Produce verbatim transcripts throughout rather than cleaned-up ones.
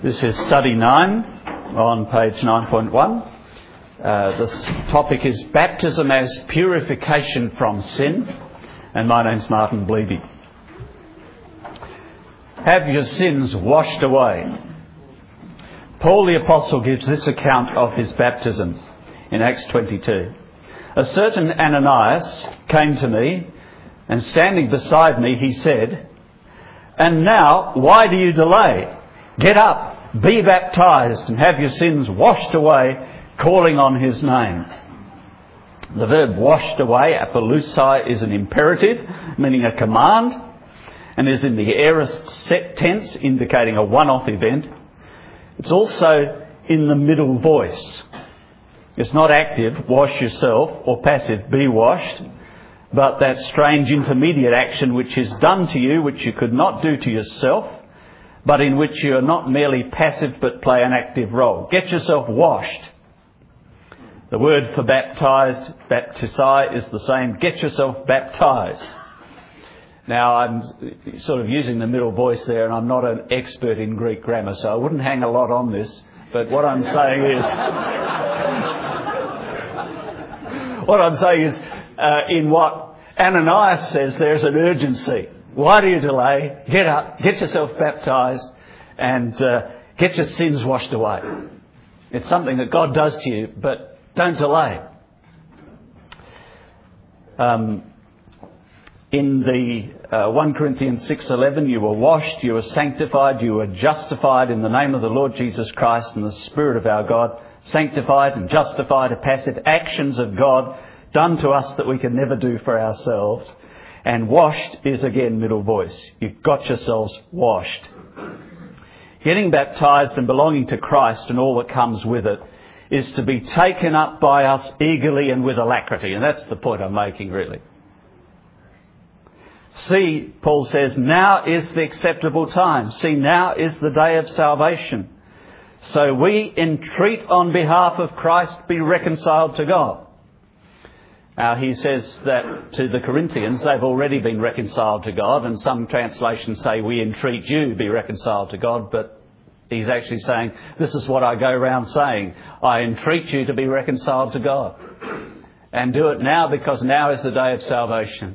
This is study nine on page nine point one. Uh, this topic is baptism as purification from sin, and my name's Martin Bleeby. Have your sins washed away. Paul the Apostle gives this account of his baptism in Acts twenty-two. A certain Ananias came to me, and standing beside me he said, "And now, why do you delay? Get up, be baptized, and have your sins washed away, calling on his name." The verb washed away, apolussai, is an imperative, meaning a command, and is in the aorist set tense, indicating a one-off event. It's also in the middle voice. It's not active, wash yourself, or passive, be washed, but that strange intermediate action which is done to you, which you could not do to yourself, but in which you are not merely passive but play an active role. Get yourself washed. The word for baptized, baptisai, is the same. Get yourself baptized. Now, I'm sort of using the middle voice there, and I'm not an expert in Greek grammar, so I wouldn't hang a lot on this. But what I'm saying is... what I'm saying is, uh, in what Ananias says, there's an urgency. Why do you delay? Get up, get yourself baptized, and uh, get your sins washed away. It's something that God does to you, but don't delay. Um, in the uh, First Corinthians six eleven, you were washed, you were sanctified, you were justified in the name of the Lord Jesus Christ and the Spirit of our God. Sanctified and justified are passive actions of God done to us that we can never do for ourselves. And washed is again middle voice. You've got yourselves washed. Getting baptized and belonging to Christ and all that comes with it is to be taken up by us eagerly and with alacrity. And that's the point I'm making, really. See, Paul says, now is the acceptable time. See, now is the day of salvation. So we entreat on behalf of Christ, be reconciled to God. Now, he says that to the Corinthians, they've already been reconciled to God, and some translations say, we entreat you, be reconciled to God, but he's actually saying, this is what I go around saying, I entreat you to be reconciled to God. And do it now, because now is the day of salvation.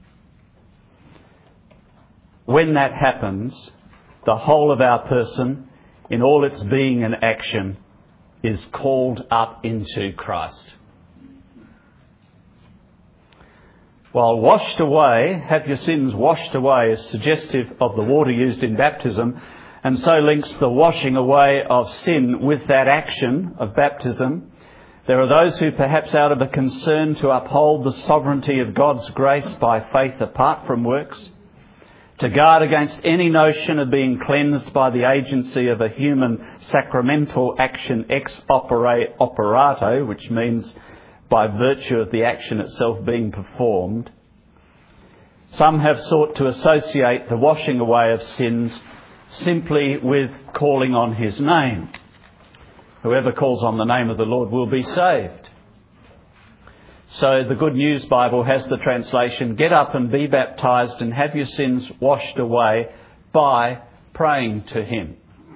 When that happens, the whole of our person, in all its being and action, is called up into Christ. While washed away, have your sins washed away, is suggestive of the water used in baptism, and so links the washing away of sin with that action of baptism. There are those who, perhaps out of a concern to uphold the sovereignty of God's grace by faith apart from works, to guard against any notion of being cleansed by the agency of a human sacramental action ex opere operato, which means by virtue of the action itself being performed. Some have sought to associate the washing away of sins simply with calling on his name. Whoever calls on the name of the Lord will be saved. So the Good News Bible has the translation, get up and be baptized and have your sins washed away by praying to him.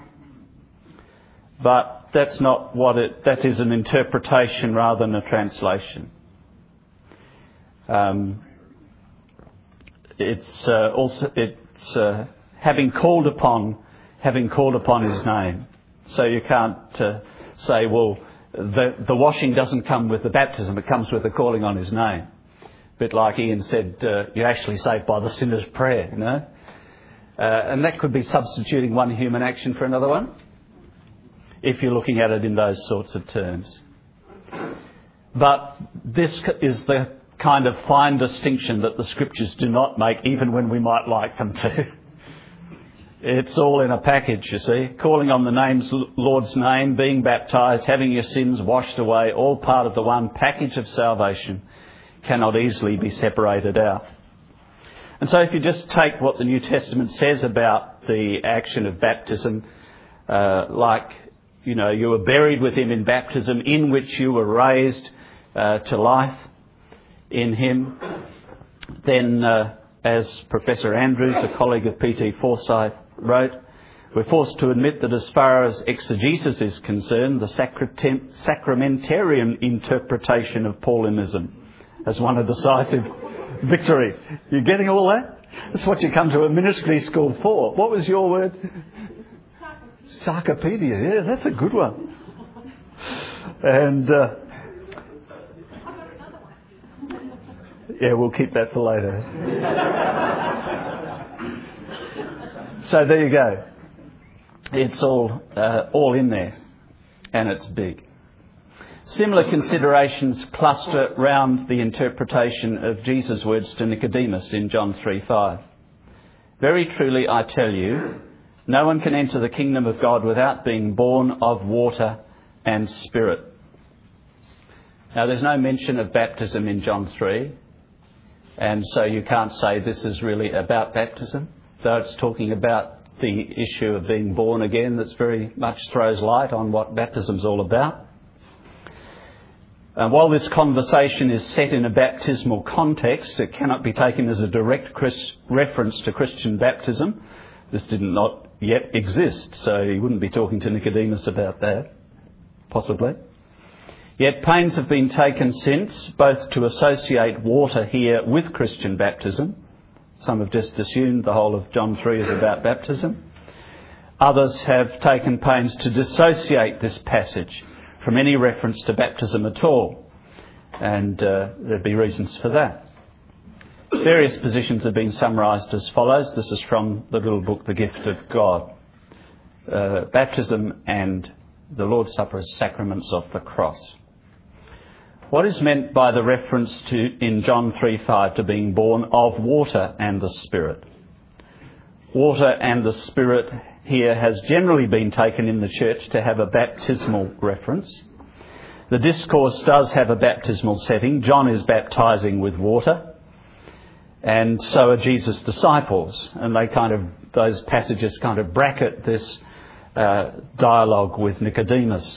But that's not what it, that is an interpretation rather than a translation. Um, it's uh, also, it's uh, having called upon, having called upon his name. So you can't uh, say, well, the, the washing doesn't come with the baptism, it comes with the calling on his name. A bit like Ian said, uh, you're actually saved by the sinner's prayer, you know. Uh, and that could be substituting one human action for another one, if you're looking at it in those sorts of terms. But this is the kind of fine distinction that the Scriptures do not make, even when we might like them to. It's all in a package, you see. Calling on the name's Lord's name, being baptised, having your sins washed away, all part of the one package of salvation, cannot easily be separated out. And so if you just take what the New Testament says about the action of baptism, uh, like, you know, you were buried with him in baptism, in which you were raised uh, to life in him, then uh, as Professor Andrews, a colleague of P T Forsyth, wrote, We're forced to admit that as far as exegesis is concerned, the sacramentarian interpretation of Paulinism has won a decisive victory. You getting all that? That's what you come to a ministry school for. What was your word? Sarcopedia. Yeah, that's a good one. And uh, yeah, we'll keep that for later. So there you go. It's all uh, all in there, and it's big. Similar considerations cluster round the interpretation of Jesus' words to Nicodemus in John three five. Very truly I tell you, no one can enter the kingdom of God without being born of water and spirit. Now there's no mention of baptism in John three, and so you can't say this is really about baptism, though it's talking about the issue of being born again. That's very much throws light on what baptism's all about. And while this conversation is set in a baptismal context, it cannot be taken as a direct Chris- reference to Christian baptism. This did not yet exist, so he wouldn't be talking to Nicodemus about that, possibly. Yet pains have been taken since, both to associate water here with Christian baptism. Some have just assumed the whole of John three is about baptism. Others have taken pains to dissociate this passage from any reference to baptism at all. And uh, there'd be reasons for that. Various positions have been summarised as follows. This is from the little book, The Gift of God. Uh, baptism and the Lord's Supper as sacraments of the cross. What is meant by the reference to in John three five to being born of water and the Spirit? Water and the Spirit here has generally been taken in the church to have a baptismal reference. The discourse does have a baptismal setting. John is baptising with water, and so are Jesus' disciples, and they kind of those passages kind of bracket this uh, dialogue with Nicodemus.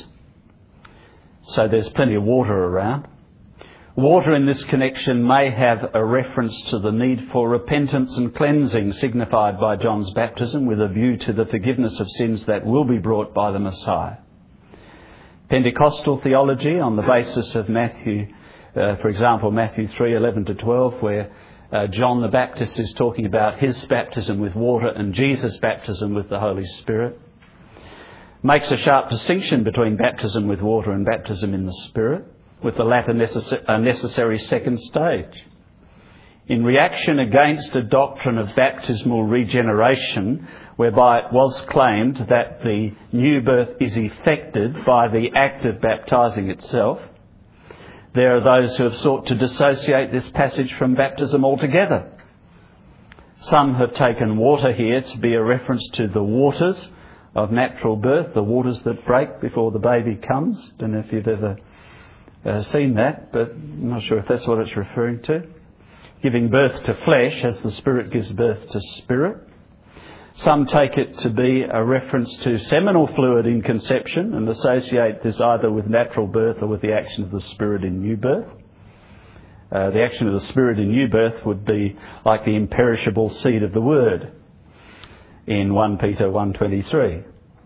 So there's plenty of water around. Water in this connection may have a reference to the need for repentance and cleansing signified by John's baptism with a view to the forgiveness of sins that will be brought by the Messiah. Pentecostal theology on the basis of Matthew, uh, for example, Matthew three eleven to twelve, where uh, John the Baptist is talking about his baptism with water and Jesus' baptism with the Holy Spirit, makes a sharp distinction between baptism with water and baptism in the Spirit, with the latter necess- a necessary second stage. In reaction against a doctrine of baptismal regeneration, whereby it was claimed that the new birth is effected by the act of baptising itself, there are those who have sought to dissociate this passage from baptism altogether. Some have taken water here to be a reference to the waters of natural birth, the waters that break before the baby comes. Don't know if you've ever uh, seen that, but I'm not sure if that's what it's referring to. Giving birth to flesh as the Spirit gives birth to spirit. Some take it to be a reference to seminal fluid in conception and associate this either with natural birth or with the action of the Spirit in new birth. Uh, the action of the Spirit in new birth would be like the imperishable seed of the Word in First Peter one twenty-three.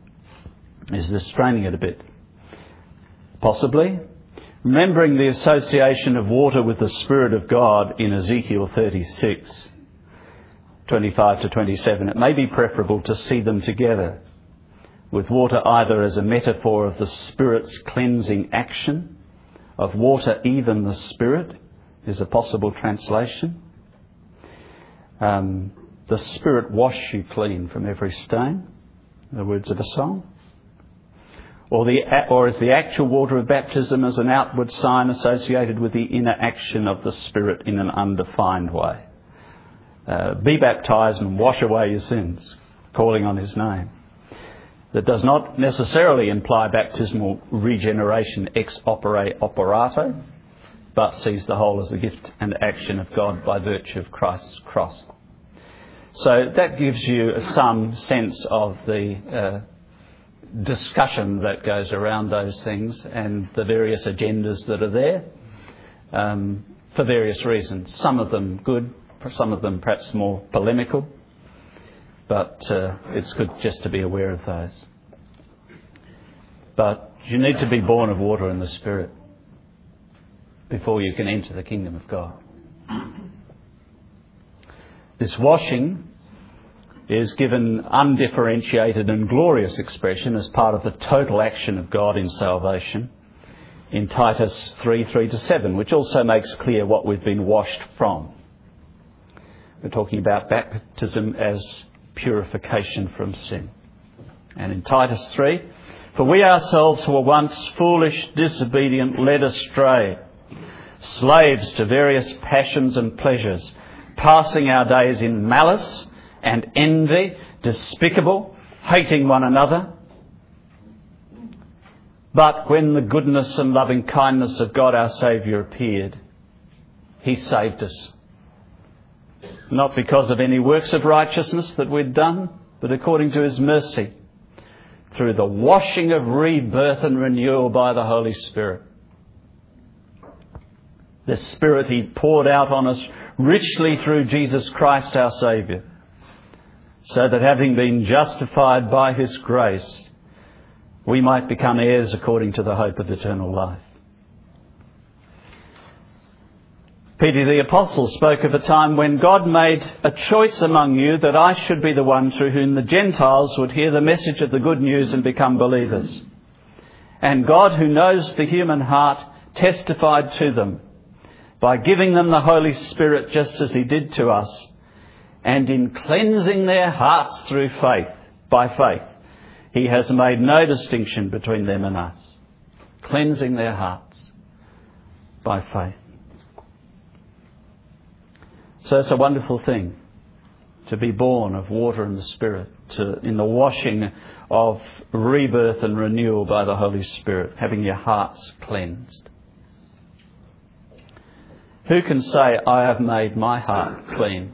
Is this straining it a bit? Possibly. Remembering the association of water with the Spirit of God in Ezekiel thirty-six, twenty-five to twenty-seven, it may be preferable to see them together, with water either as a metaphor of the Spirit's cleansing action, of water even the Spirit, is a possible translation. Um, the Spirit wash you clean from every stain, the words of a song. Or, the, or is the actual water of baptism as an outward sign associated with the inner action of the Spirit in an undefined way? Uh, be baptised and wash away your sins, calling on His name. That does not necessarily imply baptismal regeneration ex opere operato, but sees the whole as the gift and action of God by virtue of Christ's cross. So that gives you some sense of the uh, discussion that goes around those things and the various agendas that are there um, for various reasons. Some of them good, some of them perhaps more polemical. but uh, it's good just to be aware of those. But you need to be born of water and the Spirit before you can enter the kingdom of God. This washing is given undifferentiated and glorious expression as part of the total action of God in salvation in Titus three, three to seven, which also makes clear what we've been washed from. We're talking about baptism as purification from sin. And in Titus three, for we ourselves who were once foolish, disobedient, led astray, slaves to various passions and pleasures, passing our days in malice and envy, despicable, hating one another. But when the goodness and loving kindness of God our Saviour appeared, He saved us. Not because of any works of righteousness that we'd done, but according to His mercy, through the washing of rebirth and renewal by the Holy Spirit. The Spirit He poured out on us richly through Jesus Christ our Saviour, so that having been justified by His grace, we might become heirs according to the hope of eternal life. Peter the Apostle spoke of a time when God made a choice among you that I should be the one through whom the Gentiles would hear the message of the good news and become believers. And God, who knows the human heart, testified to them by giving them the Holy Spirit just as He did to us, and in cleansing their hearts through faith, by faith, He has made no distinction between them and us. Cleansing their hearts by faith. So it's a wonderful thing to be born of water and the Spirit, to, in the washing of rebirth and renewal by the Holy Spirit, having your hearts cleansed. Who can say, I have made my heart clean?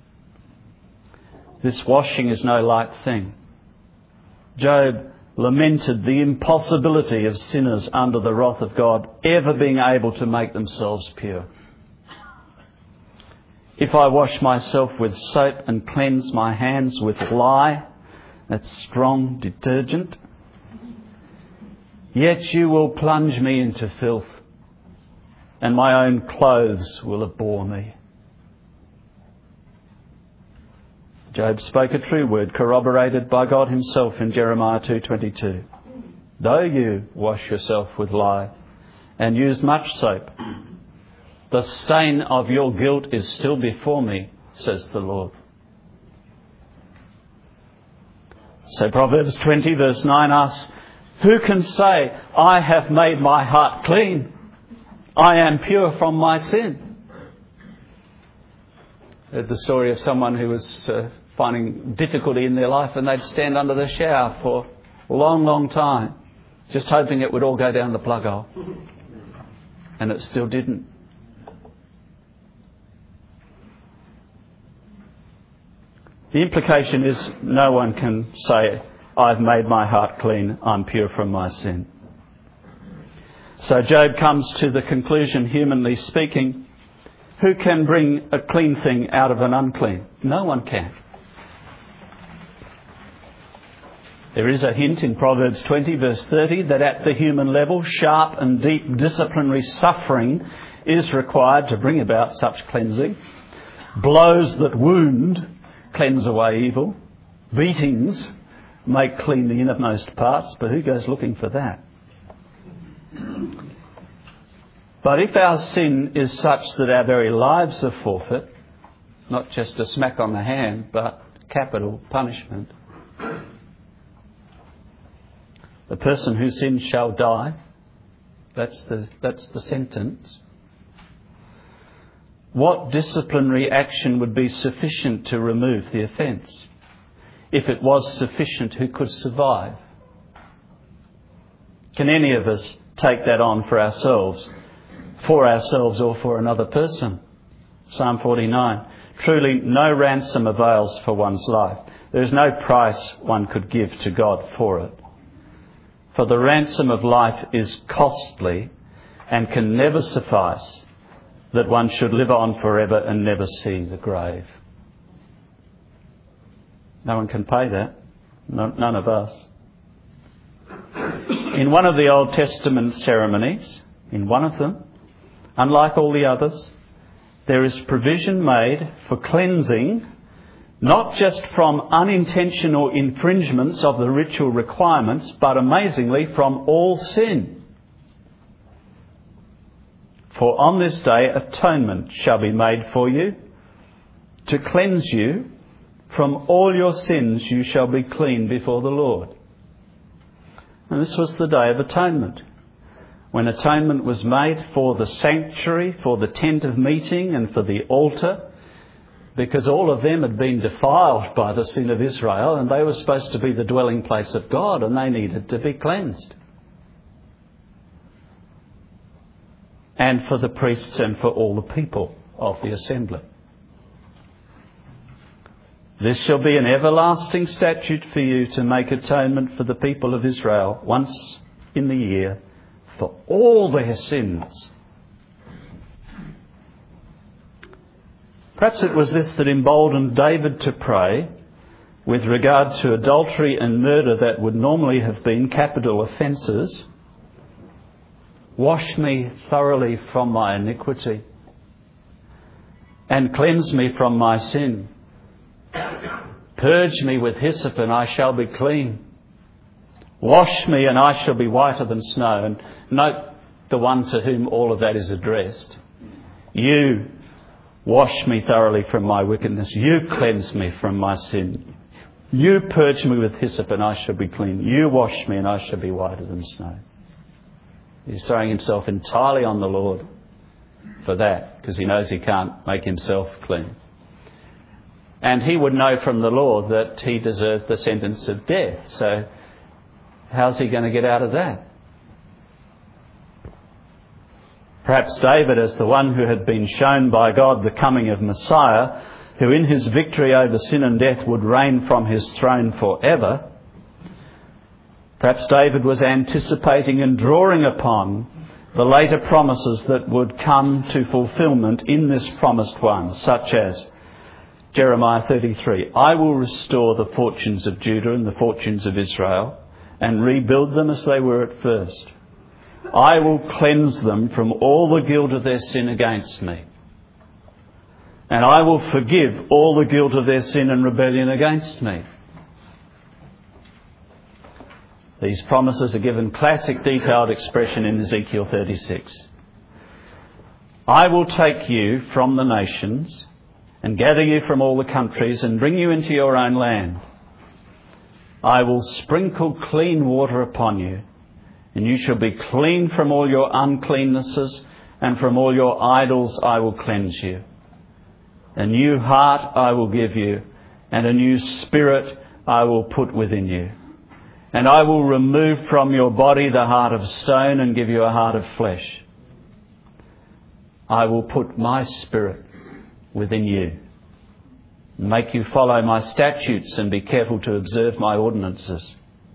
This washing is no light thing. Job lamented the impossibility of sinners under the wrath of God ever being able to make themselves pure. If I wash myself with soap and cleanse my hands with lye, that's strong detergent, yet you will plunge me into filth, and my own clothes will abhor me. Job spoke a true word, corroborated by God Himself in Jeremiah two twenty-two. Though you wash yourself with lye and use much soap, the stain of your guilt is still before me, says the Lord. So Proverbs twenty verse nine asks, who can say, I have made my heart clean? I am pure from my sin. I heard the story of someone who was uh, finding difficulty in their life, and they'd stand under the shower for a long, long time, just hoping it would all go down the plug hole. And it still didn't. The implication is no one can say, I've made my heart clean, I'm pure from my sin. So Job comes to the conclusion, humanly speaking, who can bring a clean thing out of an unclean? No one can. There is a hint in Proverbs twenty verse thirty that at the human level, sharp and deep disciplinary suffering is required to bring about such cleansing. Blows that wound cleanse away evil. Beatings make clean the innermost parts, but who goes looking for that? But if our sin is such that our very lives are forfeit, not just a smack on the hand, but capital punishment, the person who sins shall die. That's the, that's the sentence. What disciplinary action would be sufficient to remove the offence? If it was sufficient, who could survive? Can any of us take that on for ourselves, for ourselves or for another person? Psalm forty-nine. Truly no ransom avails for one's life. There is no price one could give to God for it. For the ransom of life is costly and can never suffice, that one should live on forever and never see the grave. No one can pay that. No, none of us. In one of the Old Testament ceremonies, in one of them, unlike all the others, there is provision made for cleansing, not just from unintentional infringements of the ritual requirements, but amazingly from all sin. For on this day atonement shall be made for you, to cleanse you. From all your sins you shall be clean before the Lord. And this was the Day of Atonement, when atonement was made for the sanctuary, for the tent of meeting and for the altar, because all of them had been defiled by the sin of Israel, and they were supposed to be the dwelling place of God, and they needed to be cleansed. And for the priests and for all the people of the assembly. This shall be an everlasting statute for you to make atonement for the people of Israel once in the year for all their sins. Perhaps it was this that emboldened David to pray with regard to adultery and murder that would normally have been capital offences. Wash me thoroughly from my iniquity and cleanse me from my sin. Purge me with hyssop and I shall be clean. Wash me and I shall be whiter than snow. And note the one to whom all of that is addressed. You wash me thoroughly from my wickedness. You cleanse me from my sin. You purge me with hyssop and I shall be clean. You wash me and I shall be whiter than snow. He's throwing himself entirely on the Lord for that, because he knows he can't make himself clean. And he would know from the Lord that he deserved the sentence of death. So how's he going to get out of that? Perhaps David, as the one who had been shown by God the coming of Messiah, who in his victory over sin and death would reign from his throne forever, perhaps David was anticipating and drawing upon the later promises that would come to fulfilment in this promised one, such as Jeremiah thirty-three, I will restore the fortunes of Judah and the fortunes of Israel and rebuild them as they were at first. I will cleanse them from all the guilt of their sin against me. And I will forgive all the guilt of their sin and rebellion against me. These promises are given classic detailed expression in Ezekiel thirty-six. I will take you from the nations and gather you from all the countries and bring you into your own land. I will sprinkle clean water upon you, and you shall be clean from all your uncleannesses, and from all your idols I will cleanse you. A new heart I will give you, and a new spirit I will put within you. And I will remove from your body the heart of stone and give you a heart of flesh. I will put my spirit within you, make you follow my statutes and be careful to observe my ordinances.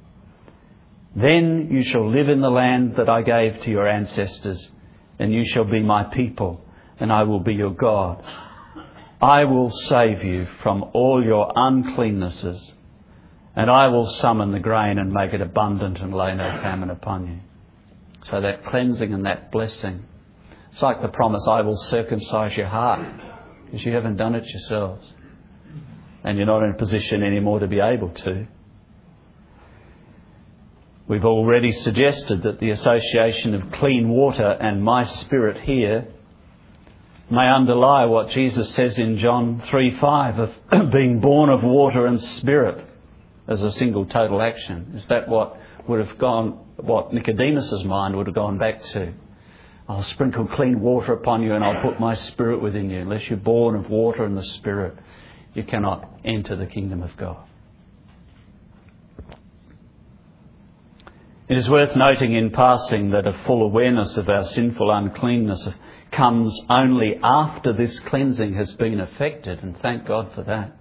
Then you shall live in the land that I gave to your ancestors, and you shall be my people, and I will be your God. I will save you from all your uncleannesses, and I will summon the grain and make it abundant and lay no famine upon you. So that cleansing and that blessing, it's like the promise, I will circumcise your heart, because you haven't done it yourselves. And you're not in a position anymore to be able to. We've already suggested that the association of clean water and my spirit here may underlie what Jesus says in John three five of being born of water and spirit as a single total action. Is that what would have gone, what Nicodemus's mind would have gone back to? I'll sprinkle clean water upon you and I'll put my spirit within you. Unless you're born of water and the spirit, you cannot enter the kingdom of God. It is worth noting in passing that a full awareness of our sinful uncleanness comes only after this cleansing has been effected, and thank God for that.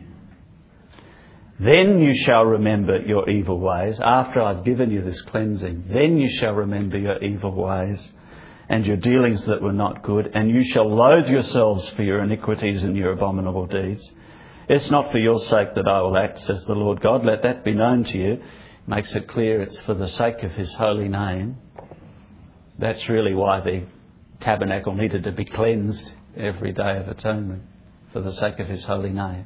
Then you shall remember your evil ways. After I've given you this cleansing, then you shall remember your evil ways and your dealings that were not good, and you shall loathe yourselves for your iniquities and your abominable deeds. It's not for your sake that I will act, says the Lord God. Let that be known to you. Makes it clear it's for the sake of his holy name. That's really why the tabernacle needed to be cleansed every day of atonement, for the sake of his holy name.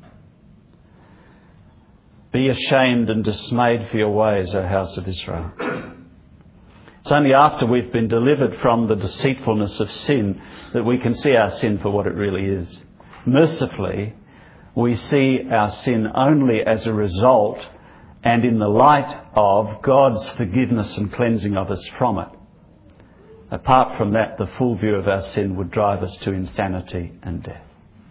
Be ashamed and dismayed for your ways, O house of Israel. It's only after we've been delivered from the deceitfulness of sin that we can see our sin for what it really is. Mercifully, we see our sin only as a result and in the light of God's forgiveness and cleansing of us from it. Apart from that, the full view of our sin would drive us to insanity and death.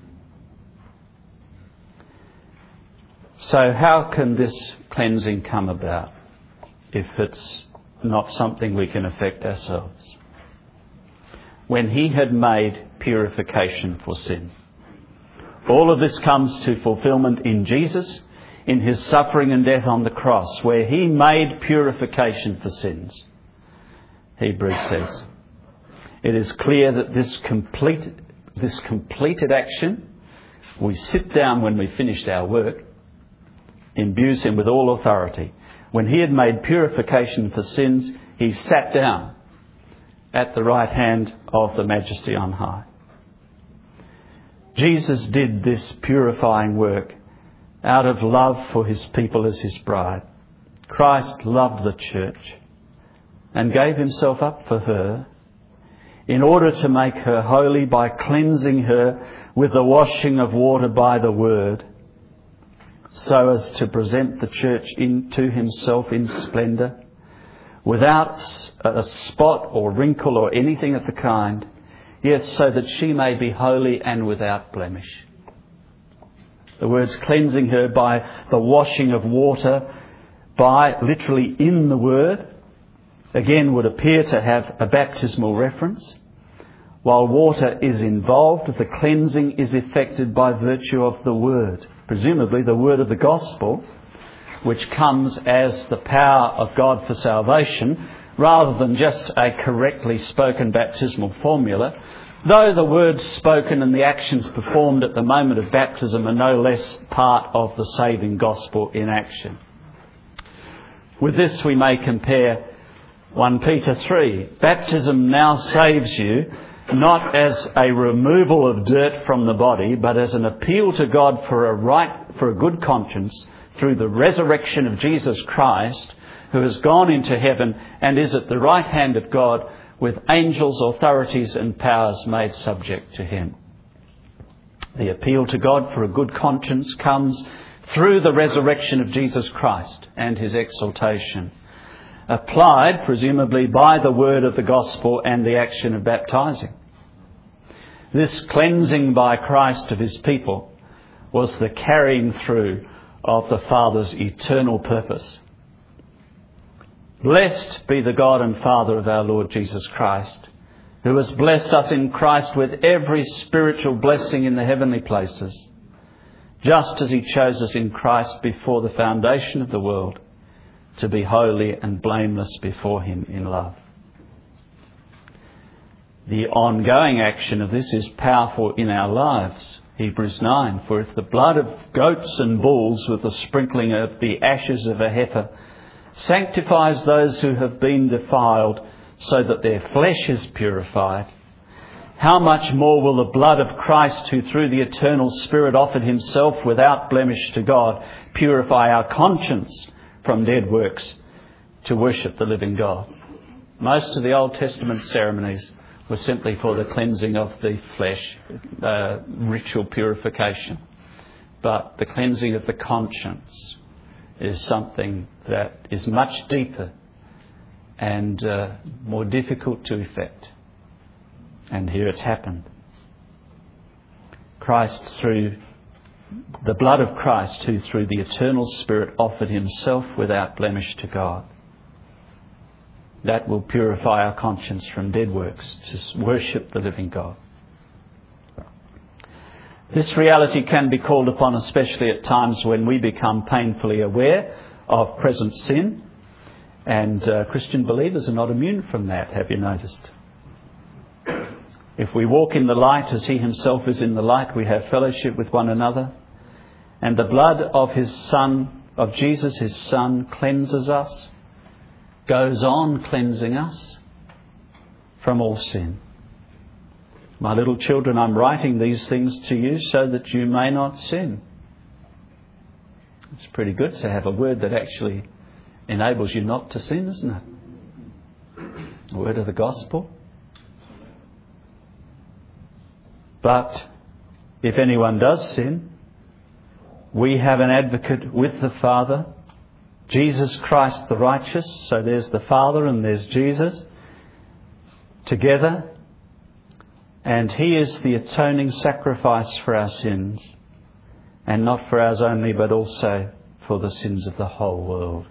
So how can this cleansing come about if it's not something we can effect ourselves? When he had made purification for sin. All of this comes to fulfillment in Jesus, in his suffering and death on the cross, where he made purification for sins. Hebrews says, it is clear that this complete, this completed action, we sit down when we finished our work, imbues him with all authority. When he had made purification for sins, he sat down at the right hand of the Majesty on high. Jesus did this purifying work out of love for his people as his bride. Christ loved the church and gave himself up for her in order to make her holy by cleansing her with the washing of water by the word, so as to present the church in, to himself in splendour, without a spot or wrinkle or anything of the kind. Yes, so that she may be holy and without blemish. The words cleansing her by the washing of water, by literally in the word, again would appear to have a baptismal reference. While water is involved, the cleansing is effected by virtue of the word. Presumably the word of the gospel, which comes as the power of God for salvation, rather than just a correctly spoken baptismal formula, though the words spoken and the actions performed at the moment of baptism are no less part of the saving gospel in action. With this we may compare First Peter three. Baptism now saves you, not as a removal of dirt from the body, but as an appeal to God for a right, for a good conscience through the resurrection of Jesus Christ, who has gone into heaven and is at the right hand of God with angels, authorities and powers made subject to him. The appeal to God for a good conscience comes through the resurrection of Jesus Christ and his exaltation, applied presumably by the word of the gospel and the action of baptizing. This cleansing by Christ of his people was the carrying through of the Father's eternal purpose. Blessed be the God and Father of our Lord Jesus Christ, who has blessed us in Christ with every spiritual blessing in the heavenly places, just as he chose us in Christ before the foundation of the world, to be holy and blameless before him in love. The ongoing action of this is powerful in our lives. Hebrews nine, for if the blood of goats and bulls with the sprinkling of the ashes of a heifer sanctifies those who have been defiled so that their flesh is purified, how much more will the blood of Christ, who through the eternal Spirit offered himself without blemish to God, purify our conscience from dead works to worship the living God? Most of the Old Testament ceremonies were simply for the cleansing of the flesh, uh, ritual purification. But the cleansing of the conscience is something that is much deeper and uh, more difficult to effect. And here it's happened. Christ, through the blood of Christ, who through the eternal Spirit offered himself without blemish to God, that will purify our conscience from dead works to worship the living God. This reality can be called upon especially at times when we become painfully aware of present sin, and uh, Christian believers are not immune from that, have you noticed? If we walk in the light as he himself is in the light, we have fellowship with one another, And the blood of his Son, of Jesus, his Son, cleanses us, goes on cleansing us from all sin. My little children, I'm writing these things to you so that you may not sin. It's pretty good to have a word that actually enables you not to sin, isn't it? A word of the gospel. But if anyone does sin, we have an advocate with the Father, Jesus Christ the righteous. So there's the Father and there's Jesus together. And he is the atoning sacrifice for our sins. And not for ours only, but also for the sins of the whole world.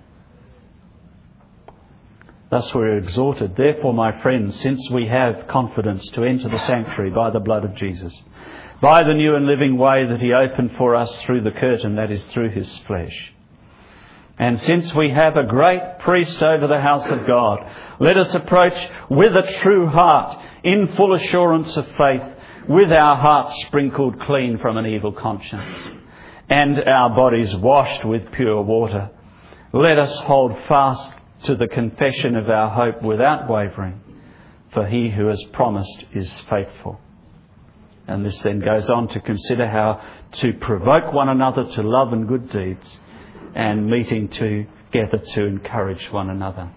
Thus we're exhorted, therefore, my friends, since we have confidence to enter the sanctuary by the blood of Jesus, by the new and living way that he opened for us through the curtain, that is, through his flesh. And since we have a great priest over the house of God, let us approach with a true heart, in full assurance of faith, with our hearts sprinkled clean from an evil conscience, and our bodies washed with pure water. Let us hold fast to the confession of our hope without wavering, for he who has promised is faithful. And this then goes on to consider how to provoke one another to love and good deeds, and meeting together to encourage one another.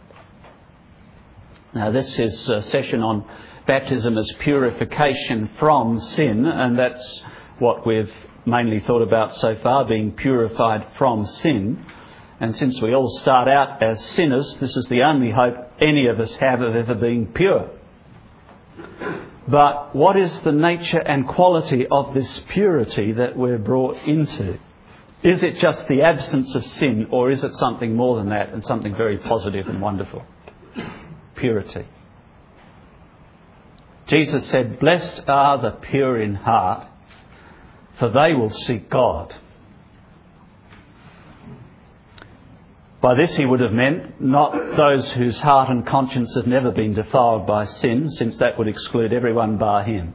Now this is a session on baptism as purification from sin, and that's what we've mainly thought about so far, being purified from sin. And since we all start out as sinners, this is the only hope any of us have of ever being pure. But what is the nature and quality of this purity that we're brought into? Is it just the absence of sin, or is it something more than that, and something very positive and wonderful? Purity. Jesus said, "Blessed are the pure in heart, for they will see God." By this he would have meant not those whose heart and conscience have never been defiled by sin, since that would exclude everyone bar him,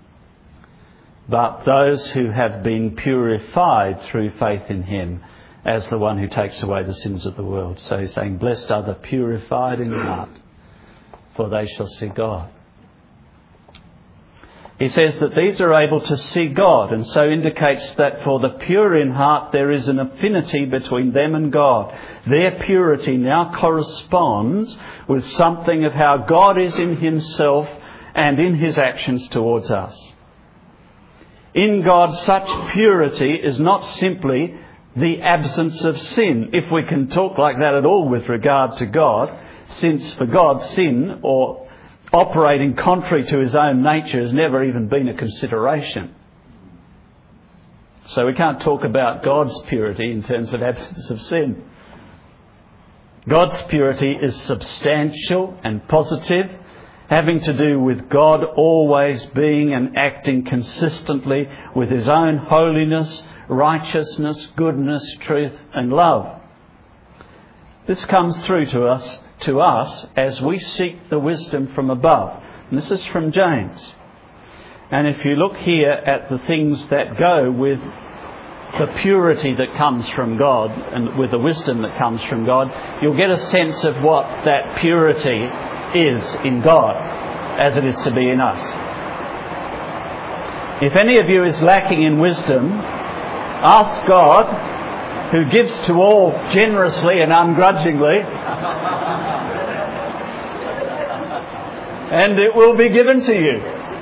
but those who have been purified through faith in him as the one who takes away the sins of the world. So he's saying, blessed are the purified in heart, for they shall see God. He says that these are able to see God, and so indicates that for the pure in heart there is an affinity between them and God. Their purity now corresponds with something of how God is in himself and in his actions towards us. In God, such purity is not simply the absence of sin, if we can talk like that at all with regard to God, since for God sin, or operating contrary to his own nature, has never even been a consideration. So we can't talk about God's purity in terms of absence of sin. God's purity is substantial and positive, having to do with God always being and acting consistently with his own holiness, righteousness, goodness, truth and love. This comes through to us to us as we seek the wisdom from above. And this is from James. And if you look here at the things that go with the purity that comes from God and with the wisdom that comes from God, you'll get a sense of what that purity is in God as it is to be in us. If any of you is lacking in wisdom, ask God, who gives to all generously and ungrudgingly, and it will be given to you.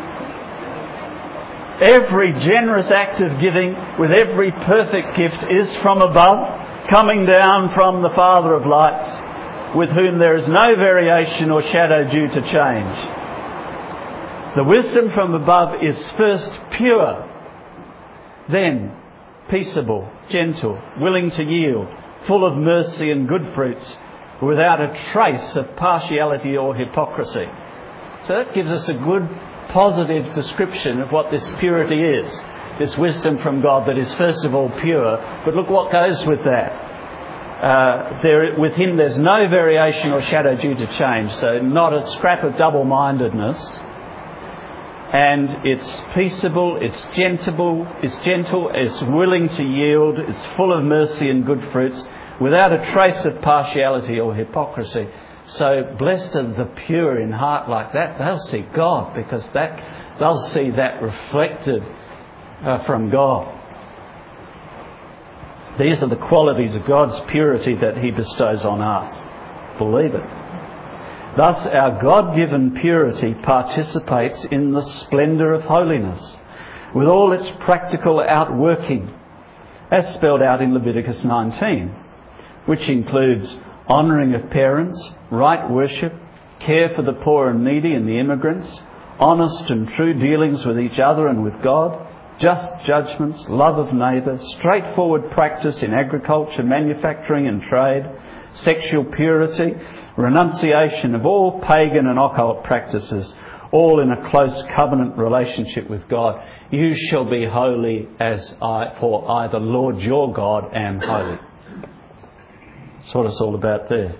Every generous act of giving with every perfect gift is from above, coming down from the Father of lights, with whom there is no variation or shadow due to change. The wisdom from above is first pure, then peaceable, gentle, willing to yield, full of mercy and good fruits, without a trace of partiality or hypocrisy. So that gives us a good, positive description of what this purity is. This wisdom from God that is first of all pure. But look what goes with that. Uh, there, with him there's no variation or shadow due to change. So not a scrap of double-mindedness. and it's peaceable, it's gentle, it's gentle, it's willing to yield, it's full of mercy and good fruits, without a trace of partiality or hypocrisy. So blessed are the pure in heart like that. They'll see God, because that they'll see that reflected uh, from God. These are the qualities of God's purity that He bestows on us. Believe it. Thus, our God-given purity participates in the splendour of holiness, with all its practical outworking, as spelled out in Leviticus nineteen, which includes honouring of parents, right worship, care for the poor and needy and the immigrants, honest and true dealings with each other and with God, just judgments, love of neighbour, straightforward practice in agriculture, manufacturing and trade, sexual purity, renunciation of all pagan and occult practices, all in a close covenant relationship with God. You shall be holy as I, for I, the Lord your God, am holy. That's what it's all about there.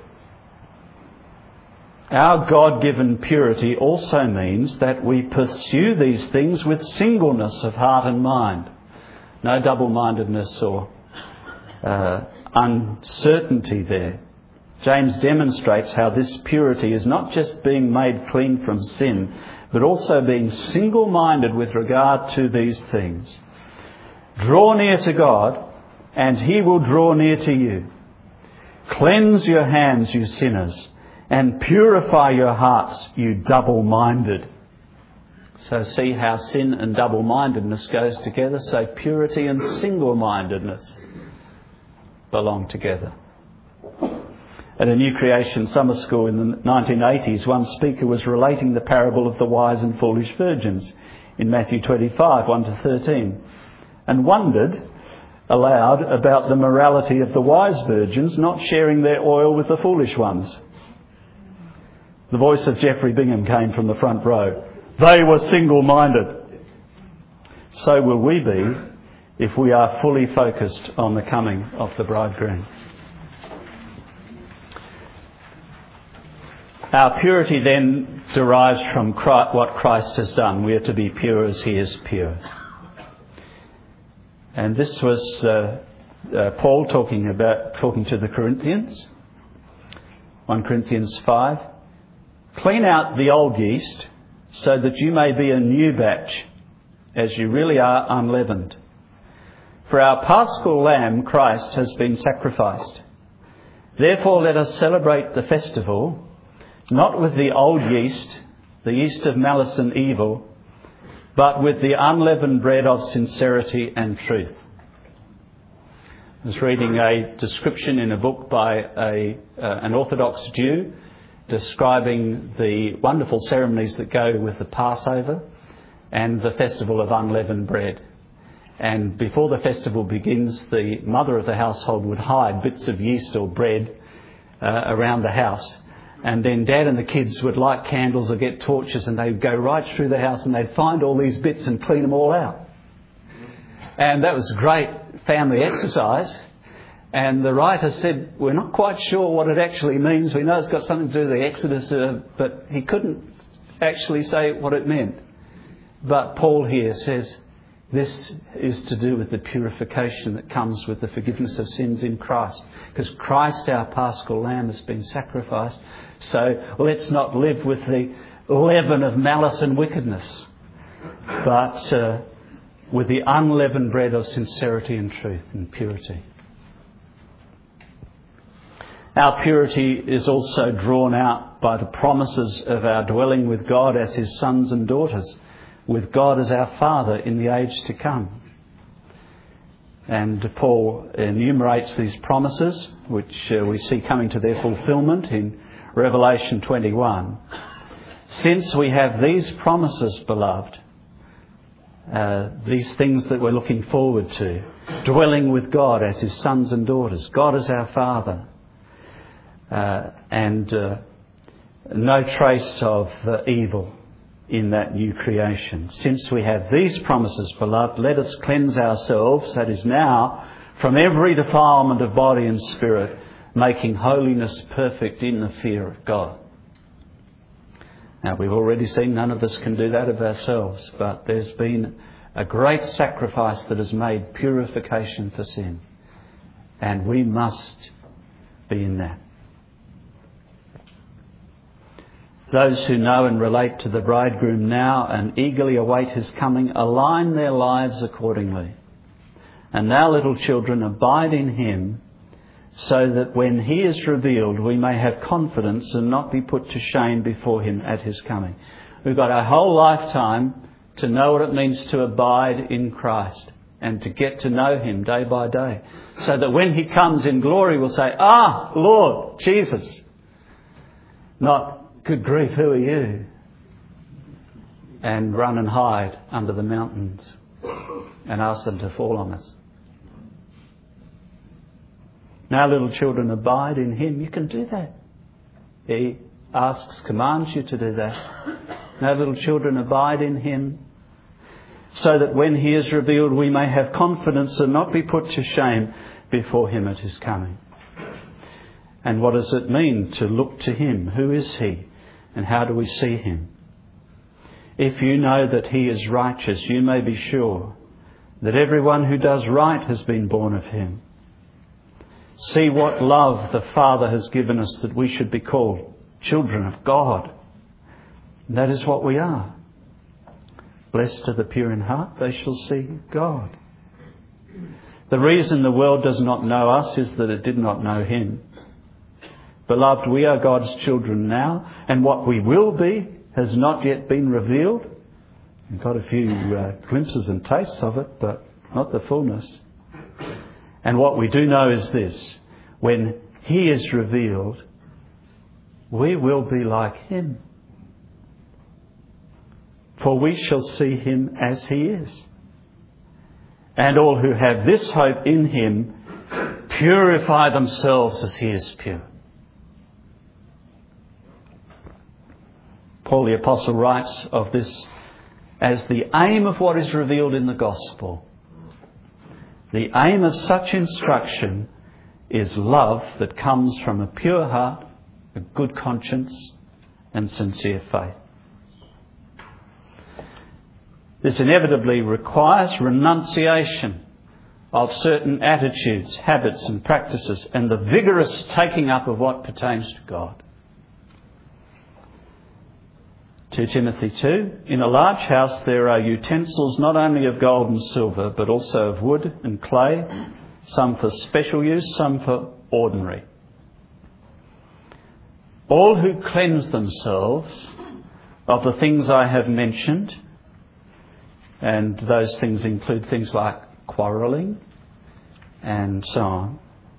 Our God-given purity also means that we pursue these things with singleness of heart and mind. No double-mindedness or uh, uncertainty there. James demonstrates how this purity is not just being made clean from sin, but also being single-minded with regard to these things. Draw near to God, and He will draw near to you. Cleanse your hands, you sinners, and purify your hearts, you double-minded. So see how sin and double-mindedness goes together. So purity and single-mindedness belong together. At a New Creation summer school in the nineteen eighties, one speaker was relating the parable of the wise and foolish virgins in Matthew twenty-five, one to thirteen, and wondered aloud about the morality of the wise virgins not sharing their oil with the foolish ones. The voice of Geoffrey Bingham came from the front row. They were single-minded. So will we be if we are fully focused on the coming of the bridegroom. Our purity then derives from Christ, what Christ has done. We are to be pure as He is pure. And this was uh, uh, Paul talking about talking to the Corinthians. First Corinthians five. Clean out the old yeast so that you may be a new batch, as you really are unleavened. For our paschal lamb, Christ, has been sacrificed. Therefore let us celebrate the festival, not with the old yeast, the yeast of malice and evil, but with the unleavened bread of sincerity and truth. I was reading a description in a book by a uh, an Orthodox Jew describing the wonderful ceremonies that go with the Passover and the festival of unleavened bread. And before the festival begins, the mother of the household would hide bits of yeast or bread uh, around the house. And then Dad and the kids would light candles or get torches, and they'd go right through the house and they'd find all these bits and clean them all out. And that was great family exercise. And the writer said, we're not quite sure what it actually means. We know it's got something to do with the Exodus, uh, but he couldn't actually say what it meant. But Paul here says this is to do with the purification that comes with the forgiveness of sins in Christ. Because Christ, our paschal lamb, has been sacrificed. So let's not live with the leaven of malice and wickedness, but uh, with the unleavened bread of sincerity and truth and purity. Our purity is also drawn out by the promises of our dwelling with God as His sons and daughters, with God as our Father in the age to come. And Paul enumerates these promises, which uh, we see coming to their fulfilment in Revelation twenty-one. Since we have these promises, beloved, uh, these things that we're looking forward to, dwelling with God as His sons and daughters, God as our Father, uh, and uh, no trace of uh, evil in that new creation. Since we have these promises, beloved, let us cleanse ourselves, that is now, from every defilement of body and spirit, making holiness perfect in the fear of God. Now, we've already seen none of us can do that of ourselves, but there's been a great sacrifice that has made purification for sin. And we must be in that. Those who know and relate to the bridegroom now and eagerly await his coming align their lives accordingly. And now, little children, abide in him, so that when he is revealed we may have confidence and not be put to shame before him at his coming. We've got our whole lifetime to know what it means to abide in Christ and to get to know him day by day, so that when he comes in glory we'll say, "Ah, Lord Jesus." Not, "Good grief, who are you?" and run and hide under the mountains and ask them to fall on us. Now, little children, abide in him. You can do that. He asks, commands you to do that. Now, little children, abide in him, so that when he is revealed we may have confidence and not be put to shame before him at his coming. And what does it mean to look to him? Who is he? And how do we see him? If you know that he is righteous, you may be sure that everyone who does right has been born of him. See what love the Father has given us, that we should be called children of God. And that is what we are. Blessed are the pure in heart, they shall see God. The reason the world does not know us is that it did not know him. Beloved, we are God's children now, and what we will be has not yet been revealed. We've got a few uh, glimpses and tastes of it, but not the fullness. And what we do know is this: when he is revealed, we will be like him. For we shall see him as he is. And all who have this hope in him purify themselves as he is pure. Paul the Apostle writes of this as the aim of what is revealed in the gospel. The aim of such instruction is love that comes from a pure heart, a good conscience, and sincere faith. This inevitably requires renunciation of certain attitudes, habits and practices, and the vigorous taking up of what pertains to God. Second Timothy two, in a large house there are utensils not only of gold and silver, but also of wood and clay, some for special use, some for ordinary. All who cleanse themselves of the things I have mentioned, and those things include things like quarrelling and so on.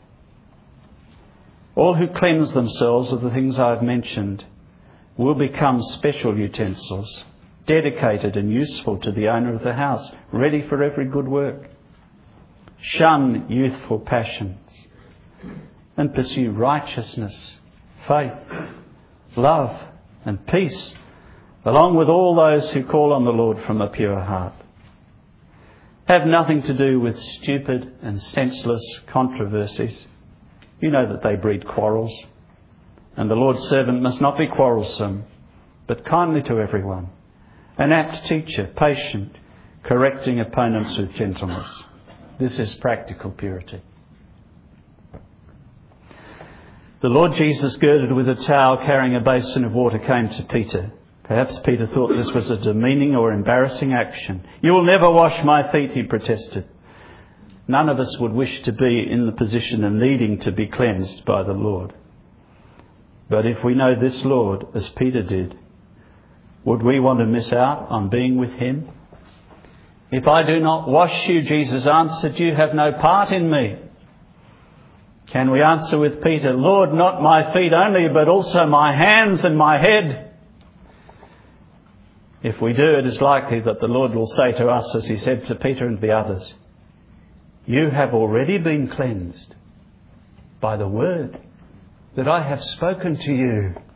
All who cleanse themselves of the things I have mentioned will become special utensils, dedicated and useful to the owner of the house, ready for every good work. Shun youthful passions and pursue righteousness, faith, love and peace, along with all those who call on the Lord from a pure heart. Have nothing to do with stupid and senseless controversies. You know that they breed quarrels. And the Lord's servant must not be quarrelsome, but kindly to everyone, an apt teacher, patient, correcting opponents with gentleness. This is practical purity. The Lord Jesus, girded with a towel, carrying a basin of water, came to Peter. Perhaps Peter thought this was a demeaning or embarrassing action. "You will never wash my feet," he protested. None of us would wish to be in the position of needing to be cleansed by the Lord. But if we know this Lord, as Peter did, would we want to miss out on being with him? "If I do not wash you," Jesus answered, "you have no part in me." Can we answer with Peter, "Lord, not my feet only, but also my hands and my head"? If we do, it is likely that the Lord will say to us, as he said to Peter and the others, "You have already been cleansed by the word that I have spoken to you."